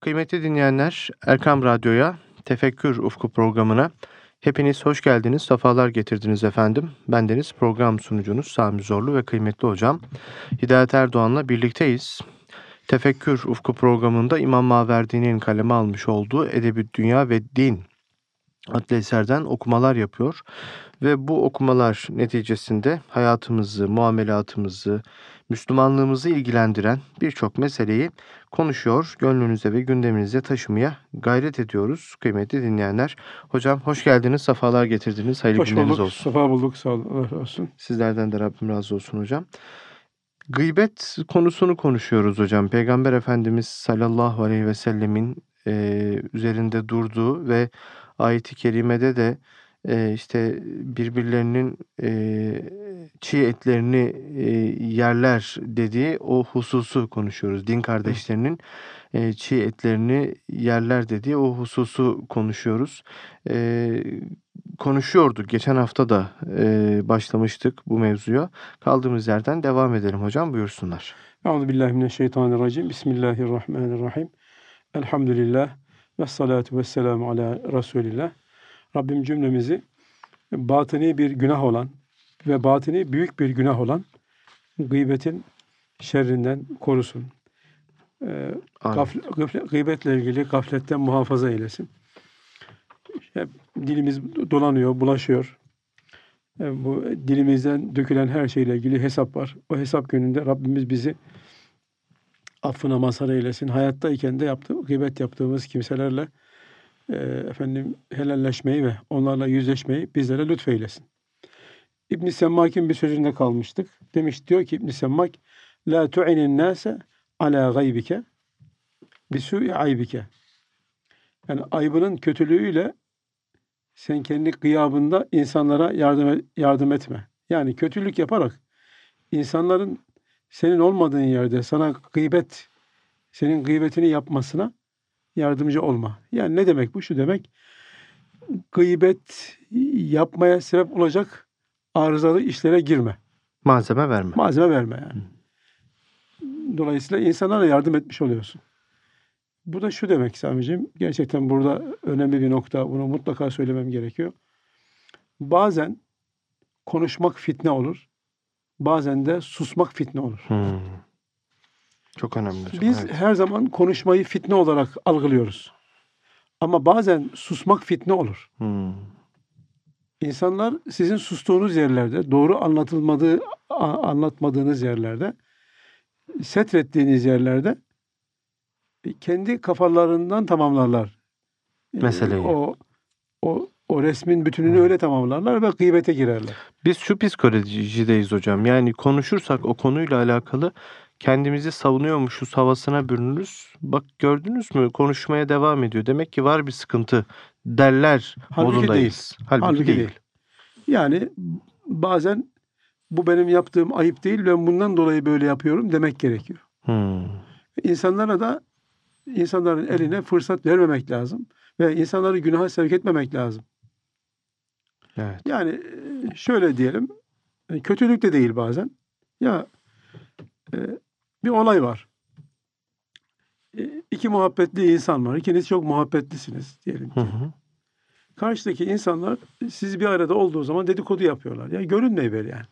Kıymetli dinleyenler, Erkam Radyo'ya, Tefekkür Ufku programına hepiniz hoş geldiniz, sefalar getirdiniz efendim. Bendeniz program sunucunuz Sami Zorlu ve kıymetli hocam Hidayet Erdoğan'la birlikteyiz. Tefekkür Ufku programında İmam Maverdi'nin kaleme almış olduğu Edeb-i Dünya ve Din adlı eserden okumalar yapıyor. Ve bu okumalar neticesinde hayatımızı, muamelatımızı, Müslümanlığımızı ilgilendiren birçok meseleyi konuşuyor, gönlünüze ve gündeminize taşımaya gayret ediyoruz kıymetli dinleyenler. Hocam hoş geldiniz, sefalar getirdiniz, hayırlı Hoş günleriniz bulduk, olsun. sefa bulduk. Sağ olun, Allah razı olsun. Sizlerden de Rabbim razı olsun hocam. Gıybet konusunu konuşuyoruz hocam. Peygamber Efendimiz sallallahu aleyhi ve sellemin üzerinde durduğu ve ayet-i kerimede de işte birbirlerinin çiğ etlerini yerler dediği o hususu konuşuyoruz. Din kardeşlerinin çiğ etlerini yerler dediği o hususu konuşuyoruz. Konuşuyorduk. Geçen hafta da başlamıştık bu mevzuya. Kaldığımız yerden devam edelim hocam. Buyursunlar. Euzubillahimineşşeytanirracim. Bismillahirrahmanirrahim. Elhamdülillah. Vessalatu vesselamu ala Resulillah. Rabbim cümlemizi batini bir günah olan ve batini büyük bir günah olan gıybetin şerrinden korusun. Gıybetle ilgili gafletten muhafaza eylesin. Hep dilimiz dolanıyor, bulaşıyor. Bu dilimizden dökülen her şeyle ilgili hesap var. O hesap gününde Rabbimiz bizi affına mazhar eylesin. Hayattayken de gıybet yaptığımız kimselerle helalleşmeyi ve onlarla yüzleşmeyi bizlere lütfeylesin. İbn-i Semmak'in bir sözünde kalmıştık. Diyor ki İbn-i Semmak, la tu'inin nase ala gaybike bisu'i aybike. Yani aybının kötülüğüyle sen kendi gıyabında insanlara yardım etme. Yani kötülük yaparak insanların senin olmadığın yerde senin gıybetini yapmasına yardımcı olma. Yani ne demek bu? Şu demek, gıybet yapmaya sebep olacak arızalı işlere girme. Malzeme verme. Malzeme verme yani. Dolayısıyla insanlara yardım etmiş oluyorsun. Bu da şu demek Sami'ciğim, gerçekten burada önemli bir nokta, bunu mutlaka söylemem gerekiyor. Bazen konuşmak fitne olur, bazen de susmak fitne olur. Çok önemli hocam. Biz her zaman konuşmayı fitne olarak algılıyoruz. Ama bazen susmak fitne olur. İnsanlar sizin sustuğunuz yerlerde, doğru anlatmadığınız yerlerde, setrettiğiniz yerlerde kendi kafalarından tamamlarlar. Meseleyi. O resmin bütününü öyle tamamlarlar ve gıybete girerler. Biz şu psikolojideyiz hocam. Yani konuşursak o konuyla alakalı kendimizi savunuyormuşuz havasına bürünürüz. Bak gördünüz mü, konuşmaya devam ediyor. Demek ki var bir sıkıntı derler modundayız. Halbuki değil. Yani bazen bu benim yaptığım ayıp değil, ben bundan dolayı böyle yapıyorum demek gerekiyor. İnsanlara da insanların eline fırsat vermemek lazım ve insanları günaha sevk etmemek lazım. Evet. Yani şöyle diyelim, kötülük de değil bazen. Ya bir olay var. İki muhabbetli insan var. İkiniz çok muhabbetlisiniz diyelim ki. Karşıdaki insanlar siz bir arada olduğu zaman dedikodu yapıyorlar. Ya görünmeyi ver yani.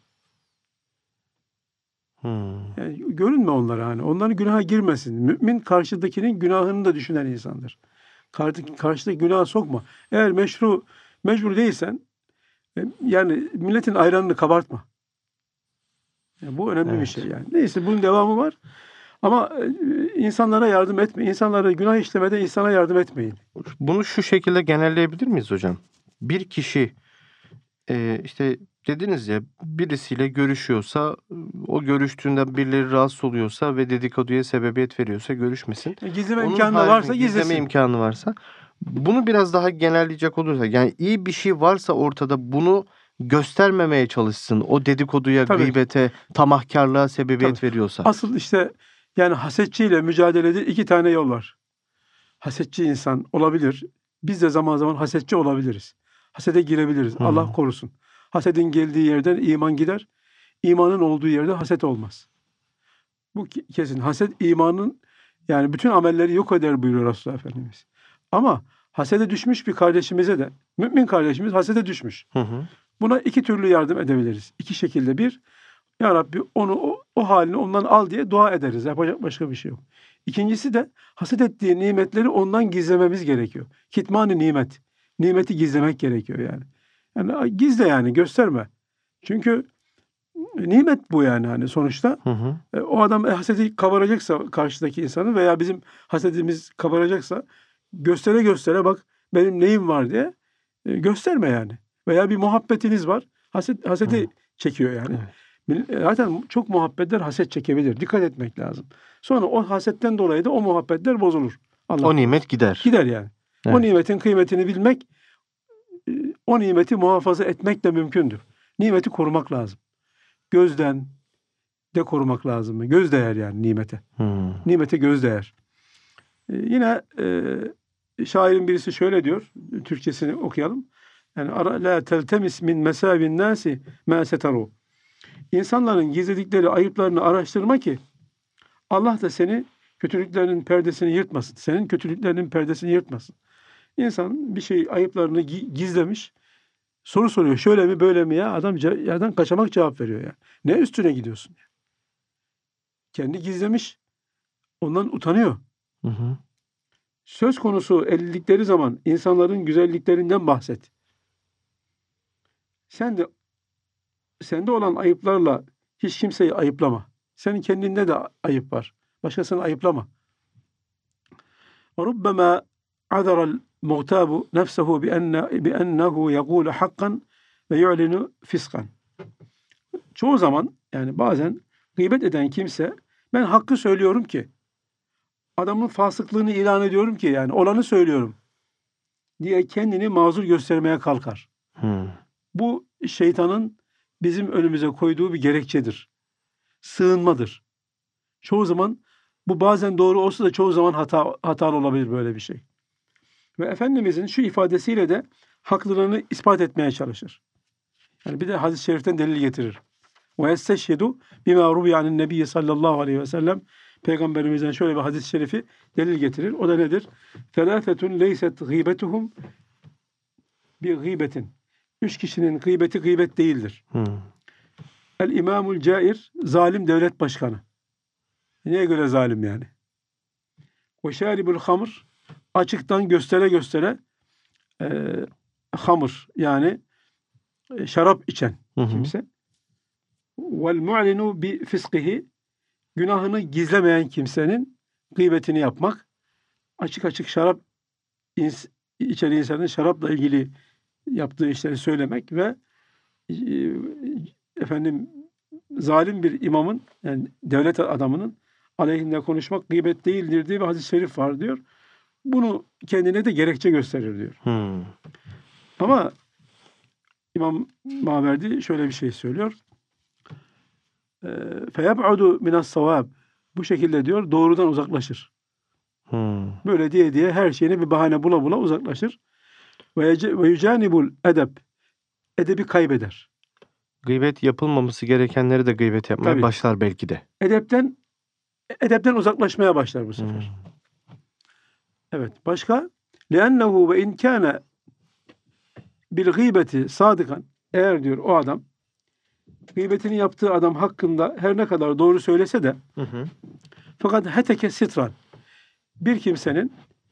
Yani görünme onlara hani. Onların günaha girmesin. Mümin karşıdakinin günahını da düşünen insandır. Karşıdaki günaha sokma. Eğer mecbur değilsen yani milletin ayranını kabartma. Yani bu önemli bir şey yani. Neyse bunun devamı var. Ama insanlara yardım etme. İnsanlara günah işlemede insana yardım etmeyin. Bunu şu şekilde genelleyebilir miyiz hocam? Bir kişi işte dediniz ya, birisiyle görüşüyorsa, o görüştüğünde birileri rahatsız oluyorsa ve dedikoduya sebebiyet veriyorsa görüşmesin. Gizleme imkanı varsa gizlesin. Gizleme imkanı varsa. Bunu biraz daha genelleyecek olursa, yani iyi bir şey varsa ortada bunu göstermemeye çalışsın. O dedikoduya, gıybete, tamahkarlığa sebebiyet veriyorsa. Asıl işte yani hasetçiyle mücadelede iki tane yol var. Hasetçi insan olabilir. Biz de zaman zaman hasetçi olabiliriz. Hasede girebiliriz. Allah korusun. Hasedin geldiği yerden iman gider. İmanın olduğu yerde haset olmaz. Bu kesin. Haset imanın Yani bütün amelleri yok eder buyuruyor Resulullah Efendimiz. Ama hasede düşmüş bir kardeşimize de, mümin kardeşimiz hasede düşmüş. Hı hı. Buna iki türlü yardım edebiliriz. İki şekilde. Bir, Ya Rabbi onu o halini ondan al diye dua ederiz. Yapacak başka bir şey yok. İkincisi de haset ettiği nimetleri ondan gizlememiz gerekiyor. Kitman-ı nimet. Nimeti gizlemek gerekiyor yani. Yani gizle yani gösterme. Çünkü nimet bu yani hani sonuçta. Hı hı. O adam hasedi kabaracaksa karşıdaki insanın veya bizim hasedimiz kabaracaksa göstere göstere bak benim neyim var diye gösterme yani. Veya bir muhabbetiniz var. Hasedi Hı. çekiyor yani. Evet. Zaten çok muhabbetler haset çekebilir. Dikkat etmek lazım. Sonra o hasetten dolayı da o muhabbetler bozulur. Allah O korusun. nimet gider. Gider yani. O Evet. nimetin kıymetini bilmek, o nimeti muhafaza etmek de mümkündür. Nimeti korumak lazım. Gözden de korumak lazım. Göz değer yani nimete. Hı. Nimete göz değer. Yine şairin birisi şöyle diyor. Türkçesini okuyalım. Yani la teltemis min mesabin nasi ma setaru. İnsanların gizledikleri ayıplarını araştırma ki Allah da seni kötülüklerinin perdesini yırtmasın. Senin kötülüklerinin perdesini yırtmasın. İnsan bir şey ayıplarını gizlemiş. Soru soruyor. Şöyle mi böyle mi ya? Adam yerden kaçamak cevap veriyor ya. Ne üstüne gidiyorsun? Kendi gizlemiş. Ondan utanıyor. Hı hı. Söz konusu edildikleri zaman insanların güzelliklerinden bahset. Sende olan ayıplarla hiç kimseyi ayıplama. Senin kendinde de ayıp var. Başkasını ayıplama. رُبَّمَا عَذَرَ الْمُغْتَابُ نَفْسَهُ بِأَنَّهُ يَقُولُ حَقًّا وَيُعْلِنُ فِسْقًا. Çoğu zaman yani bazen gıybet eden kimse ben hakkı söylüyorum ki adamın fasıklığını ilan ediyorum ki yani olanı söylüyorum diye kendini mazur göstermeye kalkar. Hı. Bu şeytanın bizim önümüze koyduğu bir gerekçedir. Sığınmadır. Çoğu zaman bu bazen doğru olsa da çoğu zaman hatalı olabilir böyle bir şey. Ve Efendimizin şu ifadesiyle de haklılığını ispat etmeye çalışır. Yani bir de hadis-i şeriften delil getirir. Ve yesteşhidu bima rubiya anin nebiyyi sallallahu aleyhi ve sellem. Peygamberimizden şöyle bir hadis-i şerifi delil getirir. O da nedir? Felâfetun leyset gıybetuhum bi gıybetin. Üç kişinin gıybeti gıybet değildir. Hı. El imamul cair, zalim devlet başkanı. Neye göre zalim yani? Ve şaribul hamr, açıktan göstere göstere hamur yani şarap içen Hı hı. kimse. Vel mu'linu bi fiskihi, günahını gizlemeyen kimsenin gıybetini yapmak. Açık açık şarap içen insanın şarapla ilgili yaptığı işleri söylemek ve efendim zalim bir imamın yani devlet adamının aleyhinde konuşmak gıybet değildir diye bir hadis-i şerif var diyor. Bunu kendine de gerekçe gösterir diyor. Hı. Ama İmam Maverdi şöyle bir şey söylüyor. Feyeb'udu minas savab. Bu şekilde diyor doğrudan uzaklaşır. Hı. Böyle diye her şeyine bir bahane bula uzaklaşır. Ve yücanibul edeb. Edebi kaybeder. Gıybet yapılmaması gerekenleri de gıybet yapmaya Tabii. başlar belki de. Edepten uzaklaşmaya başlar bu Hı. sefer. Evet. Başka? لِأَنَّهُ ve in kana bil gıybeti sadıkan. Eğer diyor o adam gıybetini yaptığı adam hakkında her ne kadar doğru söylese de Hı hı. fakat heteke sitran, bir kimsenin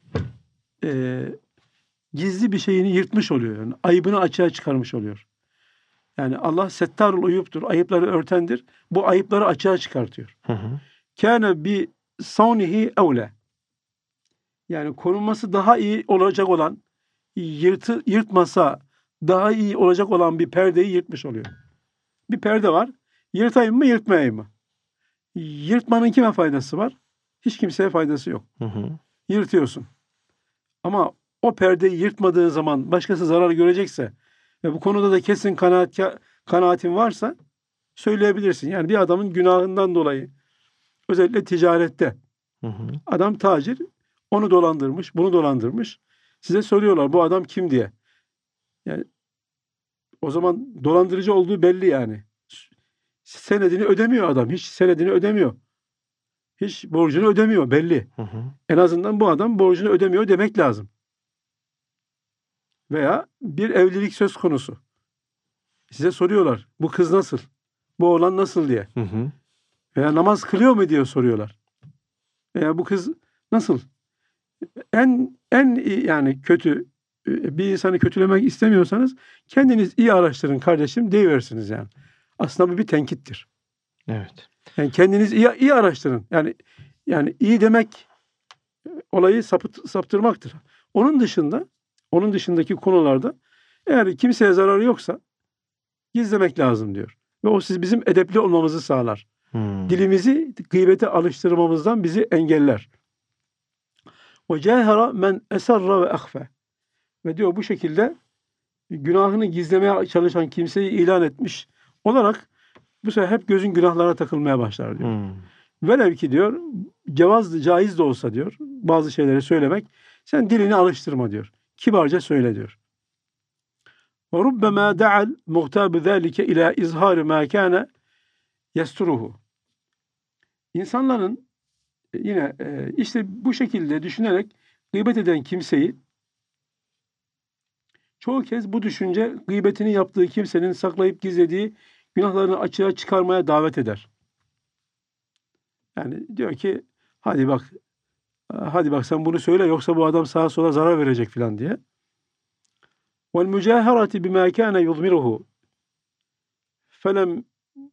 gizli bir şeyini yırtmış oluyor. Yani ayıbını açığa çıkarmış oluyor. Yani Allah settarul uyuptur. Ayıpları örtendir. Bu ayıpları açığa çıkartıyor. Hı hı. Kâne bi savnihi evle. Yani korunması daha iyi olacak olan, yırtmasa daha iyi olacak olan bir perdeyi yırtmış oluyor. Bir perde var. Yırtayım mı, yırtmayayım mı? Yırtmanın kime faydası var? Hiç kimseye faydası yok. Hı hı. Yırtıyorsun. Ama o perdeyi yırtmadığın zaman başkası zarar görecekse ve bu konuda da kesin kanaatin varsa söyleyebilirsin. Yani bir adamın günahından dolayı özellikle ticarette Hı hı. adam tacir onu dolandırmış, bunu dolandırmış. Size soruyorlar bu adam kim diye. Yani o zaman dolandırıcı olduğu belli yani. Senedini ödemiyor adam. Hiç senedini ödemiyor. hiç borcunu ödemiyor belli. Hı hı. En azından bu adam borcunu ödemiyor demek lazım. Veya bir evlilik söz konusu. Size soruyorlar. Bu kız nasıl? Bu oğlan nasıl diye. Hı hı. Veya namaz kılıyor mu diye soruyorlar. Veya bu kız nasıl? En iyi, yani kötü bir insanı kötülemek istemiyorsanız kendiniz iyi araştırın kardeşim deyiversiniz yani. Aslında bu bir tenkittir. Evet. Yani kendiniz iyi araştırın. Yani iyi demek olayı saptırmaktır. Onun dışındaki konularda eğer kimseye zararı yoksa gizlemek lazım diyor. Ve o bizim edepli olmamızı sağlar. Dilimizi gıybete alıştırmamızdan bizi engeller. O cehara men esarra ve ahfe. Ve diyor bu şekilde günahını gizlemeye çalışan kimseyi ilan etmiş olarak bu sefer hep gözün günahlara takılmaya başlar diyor. Velev ki diyor caiz de olsa diyor bazı şeyleri söylemek sen dilini alıştırma diyor. Kibarca söyle diyor. Ve rubbema da'al muhtabu zalike ila izhar ma kana yasturuhu. İnsanların yine işte bu şekilde düşünerek gıybet eden kimseyi çoğu kez bu düşünce gıybetini yaptığı kimsenin saklayıp gizlediği günahlarını açığa çıkarmaya davet eder. Yani diyor ki hadi bak sen bunu söyle yoksa bu adam sağa sola zarar verecek filan diye. Vel mücaherati bima kana yuzmiruhu felem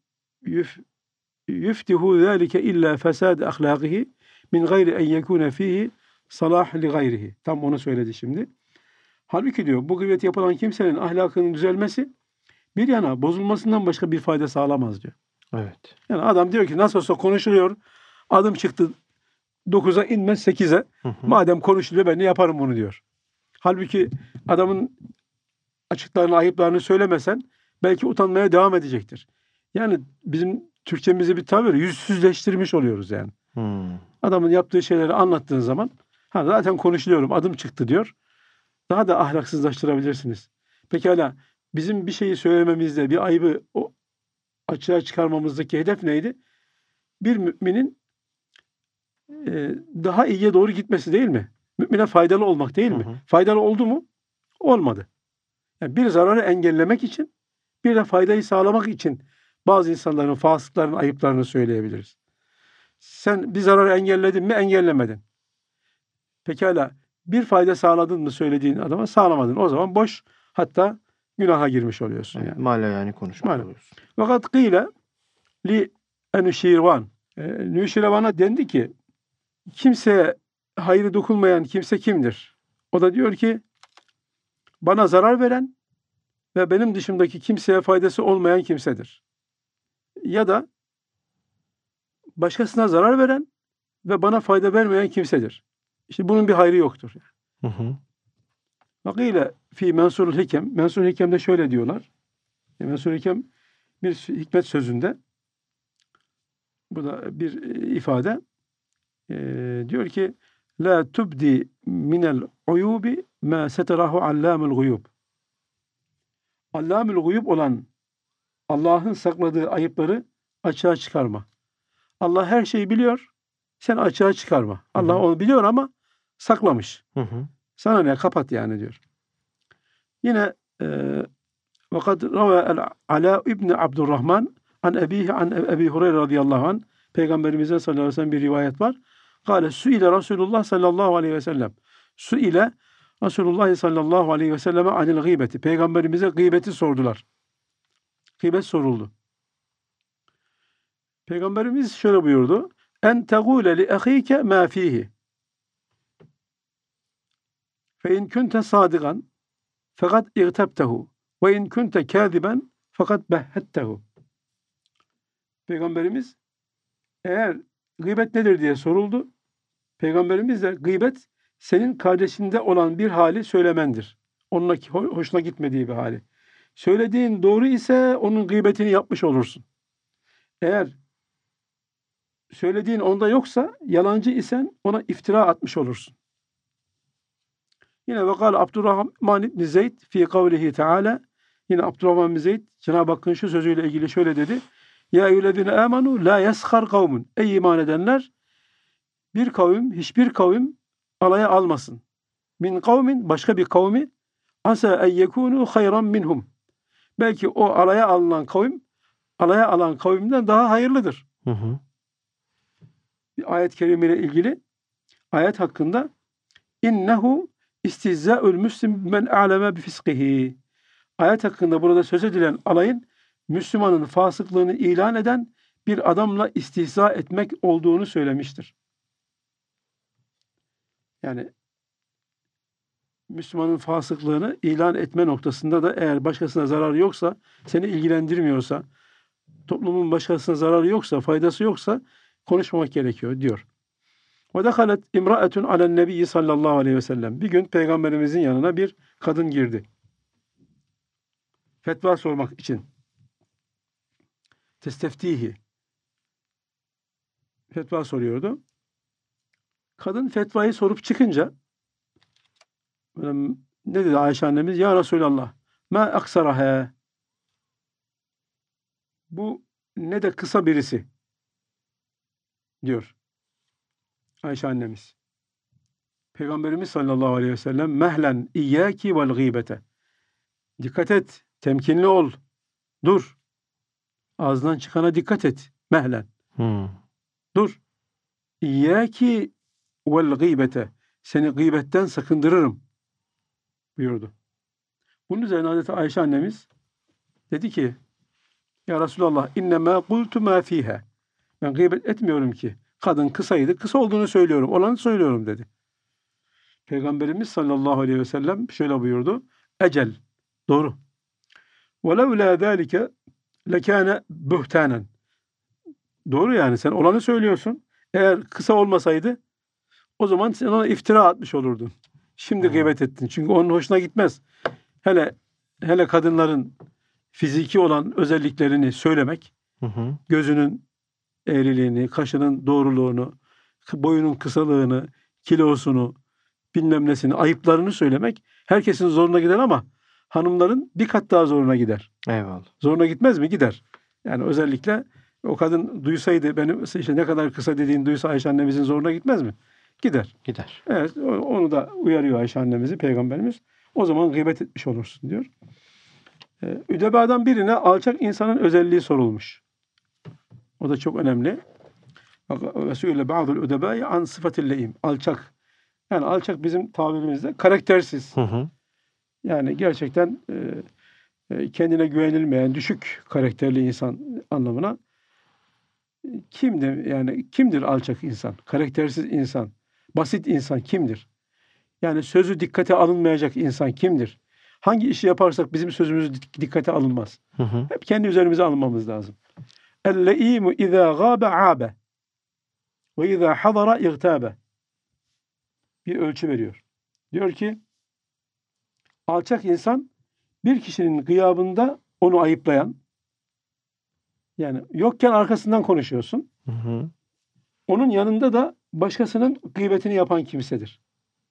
yuftihu zalike illa fesad ahlakihi min gayri en yekuna fihi salah li gayrihi. Tam onu söyledi şimdi. Halbuki diyor bu gıybet yapılan kimsenin ahlakının düzelmesi bir yana bozulmasından başka bir fayda sağlamaz diyor. Evet. Yani adam diyor ki nasıl olsa konuşuluyor. Adım çıktı 9'a inmez 8'e. Madem konuşuluyor ben de yaparım bunu diyor. Halbuki adamın açıklarını, ayıplarını söylemesen belki utanmaya devam edecektir. Yani bizim Türkçemizi bir tabir yüzsüzleştirmiş oluyoruz yani. Adamın yaptığı şeyleri anlattığın zaman zaten konuşuluyorum adım çıktı diyor. Daha da ahlaksızlaştırabilirsiniz. Pekala bizim bir şeyi söylememizde bir ayıbı açığa çıkarmamızdaki hedef neydi? Bir müminin daha iyiye doğru gitmesi değil mi? Mümine faydalı olmak değil mi? Faydalı oldu mu? Olmadı. Yani bir zararı engellemek için bir de faydayı sağlamak için bazı insanların fasıkların ayıplarını söyleyebiliriz. Sen bir zararı engelledin mi? Engellemedin. Pekala bir fayda sağladın mı söylediğin adama? Sağlamadın. O zaman boş hatta günaha girmiş oluyorsun. Evet, Yani. Mala yani konuşmuş oluyorsun. Fakat kıyle li enüşirvan. Nüşirvan'a dendi ki kimseye hayrı dokunmayan kimse kimdir? O da diyor ki bana zarar veren ve benim dışımdaki kimseye faydası olmayan kimsedir. Ya da başkasına zarar veren ve bana fayda vermeyen kimsedir. İşte bunun bir hayrı yoktur. Vakile fi Mensurul Hikem. Mensurul Hikem'de şöyle diyorlar. Mensurul Hikem bir hikmet sözünde bu da bir ifade diyor ki la tubdi minel uyubi ma seterahu allamul guyub. Allamul guyub olan Allah'ın sakladığı ayıpları açığa çıkarma. Allah her şeyi biliyor. Sen açığa çıkarma. Allah onu biliyor ama saklamış. Sana ne? Kapat yani diyor. Yine وَقَدْ رَوَى الْعَلَى İbni Abdurrahman an ebihi an Ebi Hureyre radıyallahu anh Peygamberimizden sallallahu aleyhi ve sellem bir rivayet var. Kâle su'ile Resulullah sallallahu aleyhi ve sellem. Su'ile Resulullah sallallahu aleyhi ve selleme anil gıybeti. Peygamberimize gıybeti sordular. Gıybet soruldu. Peygamberimiz şöyle buyurdu. En tegûle li ehîke mâ fîhî. Fe in kunte sâdigan fakat irtebtehu ve in kunte kâziben fakat behhettehu. Peygamberimiz eğer gıybet nedir diye soruldu. Peygamberimiz de gıybet senin kardeşinde olan bir hali söylemendir. Onun hoşuna gitmediği bir hali. Söylediğin doğru ise onun gıybetini yapmış olursun. Eğer söylediğin onda yoksa yalancı isen ona iftira atmış olursun. Yine vekal Abdurrahman İbni Zeyd fi kavlihi Teala. Yine Abdurrahman İbni Zeyd Cenab-ı Hakk'ın şu sözüyle ilgili şöyle dedi. Ya eyyühellezine amenu la yeskhar kavmun. Ey iman edenler Bir kavim, hiçbir kavim alaya almasın. Min kavmin, başka bir kavmi, asa en yekunu hayran minhum. Belki o alaya alınan kavim, alaya alan kavimden daha hayırlıdır. Hı hı. Bir ayet-i kerimeyle ilgili ayet hakkında innehu istihza'ul müslim men a'leme bi fiskihi. Ayet hakkında burada söz edilen alayın Müslümanın fasıklığını ilan eden bir adamla istihza etmek olduğunu söylemiştir. Yani Müslümanın fasıklığını ilan etme noktasında da eğer başkasına zararı yoksa, seni ilgilendirmiyorsa, toplumun başkasına zararı yoksa, faydası yoksa konuşmamak gerekiyor diyor. Ve dehalet imra'etun alen nebiyyi sallallahu aleyhi ve sellem. Bir gün Peygamberimizin yanına bir kadın girdi. Fetva sormak için. Testeftihi. Fetva soruyordu. Kadın fetvayı sorup çıkınca ne dedi Ayşe annemiz? Ya Resulallah, ma aksaraha. Bu ne de kısa birisi diyor Ayşe annemiz. Peygamberimiz sallallahu aleyhi ve sellem mehlen iyyaki vel gıybete. Dikkat et, temkinli ol. Dur. Ağzından çıkana dikkat et. Mehlen. Dur. İyyaki vel gıybete. Seni gıybetten sakındırırım buyurdu. Bunun üzerine Hazreti Ayşe annemiz dedi ki ya Resulallah innemâ kultu mâ fîhâ. Ben gıybet etmiyorum ki. Kadın kısaydı. Kısa olduğunu söylüyorum. Olanı söylüyorum dedi. Peygamberimiz sallallahu aleyhi ve sellem şöyle buyurdu. Ecel. Doğru. وَلَوْلَا ذَٰلِكَ لَكَانَ بُهْتَانًا. Doğru yani. Sen olanı söylüyorsun. Eğer kısa olmasaydı o zaman sen ona iftira atmış olurdun. Şimdi gıybet ettin. Çünkü onun hoşuna gitmez. Hele kadınların fiziki olan özelliklerini söylemek, gözünün eğriliğini, kaşının doğruluğunu, boyunun kısalığını, kilosunu, bilmem nesini, ayıplarını söylemek herkesin zoruna gider ama hanımların bir kat daha zoruna gider. Eyvallah. Zoruna gitmez mi? Gider. Yani özellikle o kadın duysaydı benim işte ne kadar kısa dediğini duysa Ayşe annemizin zoruna gitmez mi? Gider. Gider. Evet, onu da uyarıyor Ayşe annemizi Peygamberimiz. O zaman gıybet etmiş olursun diyor. Üdebadan birine alçak insanın özelliği sorulmuş. O da çok önemli. Resulü ba'dul üdebai an sıfatil leim. Alçak. Yani alçak bizim tabirimizde karaktersiz. Yani gerçekten kendine güvenilmeyen, düşük karakterli insan anlamına. Kimdir alçak insan? Karaktersiz insan, basit insan kimdir? Yani sözü dikkate alınmayacak insan kimdir? Hangi işi yaparsak bizim sözümüz dikkate alınmaz. Hep kendi üzerimize alınmamız lazım. El-le'imu izâ gâbe âbe ve izâ hadara igtâbe. Bir ölçü veriyor. Diyor ki alçak insan bir kişinin gıyabında onu ayıplayan, yani yokken arkasından konuşuyorsun. Onun yanında da başkasının gıybetini yapan kimsedir.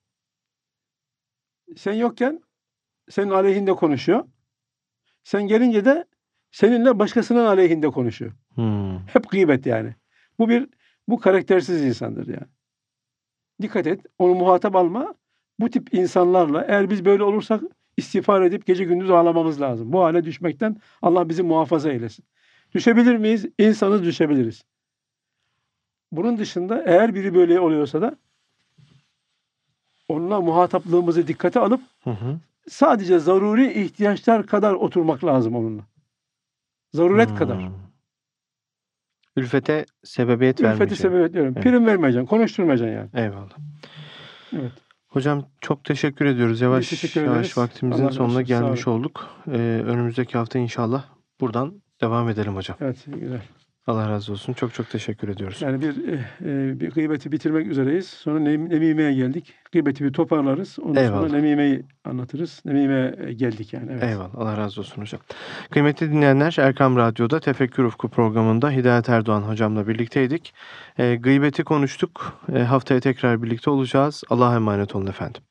Sen yokken senin aleyhinde konuşuyor. Sen gelince de seninle başkasının aleyhinde konuşuyor. Hep gıybet yani. Bu karaktersiz insandır yani. Dikkat et, onu muhatap alma. Bu tip insanlarla eğer biz böyle olursak istiğfar edip gece gündüz ağlamamız lazım. Bu hale düşmekten Allah bizi muhafaza eylesin. Düşebilir miyiz? İnsanız, düşebiliriz. Bunun dışında eğer biri böyle oluyorsa da onunla muhataplığımızı dikkate alıp sadece zaruri ihtiyaçlar kadar oturmak lazım onunla. Zaruret kadar. Ülfete sebebiyet vermeyeceksin. Ülfete sebebiyet veriyorum. Evet. Prim vermeyeceksin, konuşturmayacaksın yani. Eyvallah. Evet. Hocam çok teşekkür ediyoruz. Yavaş yavaş vaktimizin sonuna gelmiş olduk. Önümüzdeki hafta inşallah buradan devam edelim hocam. Evet, güzel. Allah razı olsun. Çok çok teşekkür ediyoruz. Yani bir gıybeti bitirmek üzereyiz. Sonra nemimeye geldik. Gıybeti bir toparlarız. Ondan sonra nemimeyi anlatırız. Nemimeye geldik yani. Evet. Eyvallah. Allah razı olsun hocam. Kıymetli dinleyenler, Erkam Radyo'da Tefekkür Ufku programında Hidayet Erdoğan hocamla birlikteydik. Gıybeti konuştuk. Haftaya tekrar birlikte olacağız. Allah'a emanet olun efendim.